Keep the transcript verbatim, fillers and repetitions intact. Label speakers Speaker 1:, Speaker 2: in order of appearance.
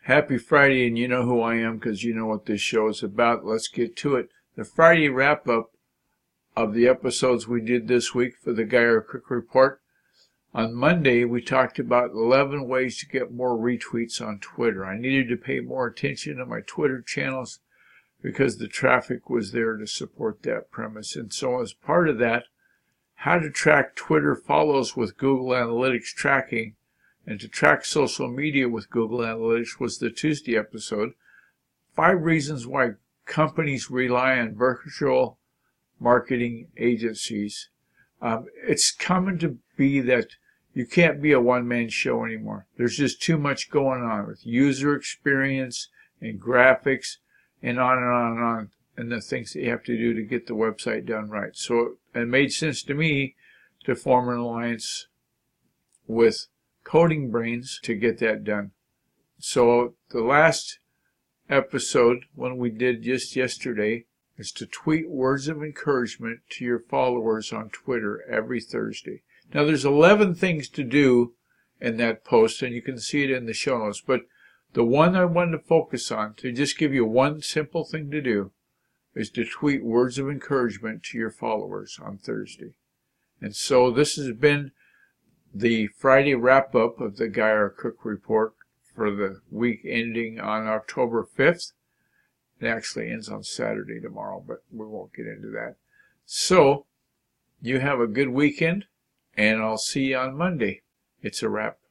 Speaker 1: Happy Friday, and you know who I am because you know what this show is about. Let's get to it. The Friday wrap-up of the episodes we did this week for the Geyer Quick Report. On Monday, we talked about eleven ways to get more retweets on Twitter. I needed to pay more attention to my Twitter channels because the traffic was there to support that premise. And so as part of that, how to track Twitter follows with Google Analytics tracking and to track social media with Google Analytics was the Tuesday episode. Five reasons why companies rely on virtual marketing agencies. Um, it's common to be that you can't be a one-man show anymore. There's just too much going on with user experience and graphics and on and on and on, and the things that you have to do to get the website done right. So it made sense to me to form an alliance with Coding Brains to get that done. So the last episode, one we did just yesterday, is to tweet words of encouragement to your followers on Twitter every Thursday. Now there's eleven things to do in that post, and you can see it in the show notes, but the one I wanted to focus on, to just give you one simple thing to do, is to tweet words of encouragement to your followers on Thursday. And so this has been the Friday wrap-up of the Geyer Quick Report for the week ending on October fifth. It actually ends on Saturday tomorrow, but we won't get into that. So, you have a good weekend, and I'll see you on Monday. It's a wrap.